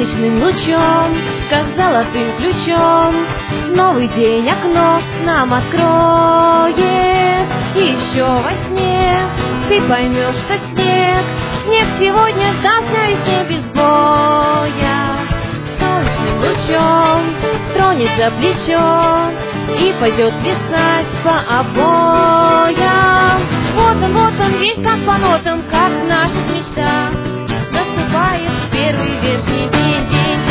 Солнечным лучом, как золотым ключом, новый день окно нам откроет. И еще во сне ты поймешь, что снег сегодня сдастся и снег без боя. Солнечным лучом тронет за плечо и пойдет плясать по обоям. Вот он весь как по нотам, как в наших мечтах. Наступает первый вешний день,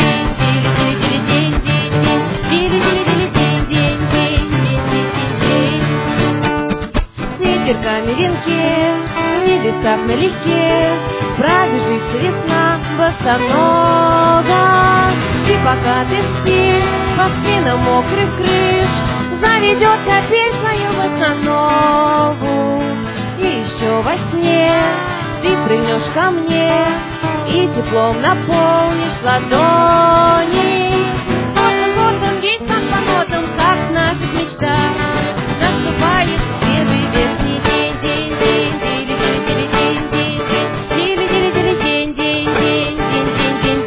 с ветерками в венке, в небесах налегке пробежится весна босонога. И пока ты спишь, под спинам мокрых крыш заведет опять свою босоногу. И еще во сне ты прильнешь ко мне и теплом наполнишь ладони. Вот он весь как по нотам, как в наших мечтах. Наступает первый вешний день, день, день, день, день, день, день, день, день, день, день, день, день, день,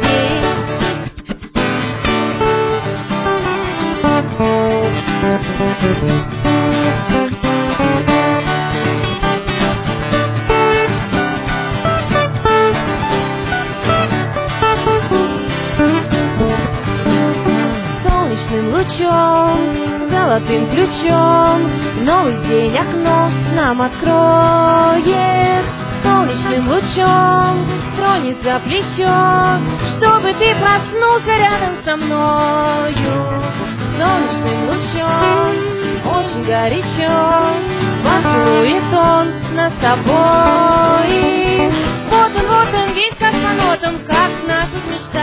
солнечным лучом, золотым ключом, новый день окно нам откроет. Солнечным лучом тронет за плечо, чтобы ты проснулся рядом со мною. Солнечным лучом очень горячо поцелует он нас с тобой. Вот он весь как по нотам, как в наших мечтах.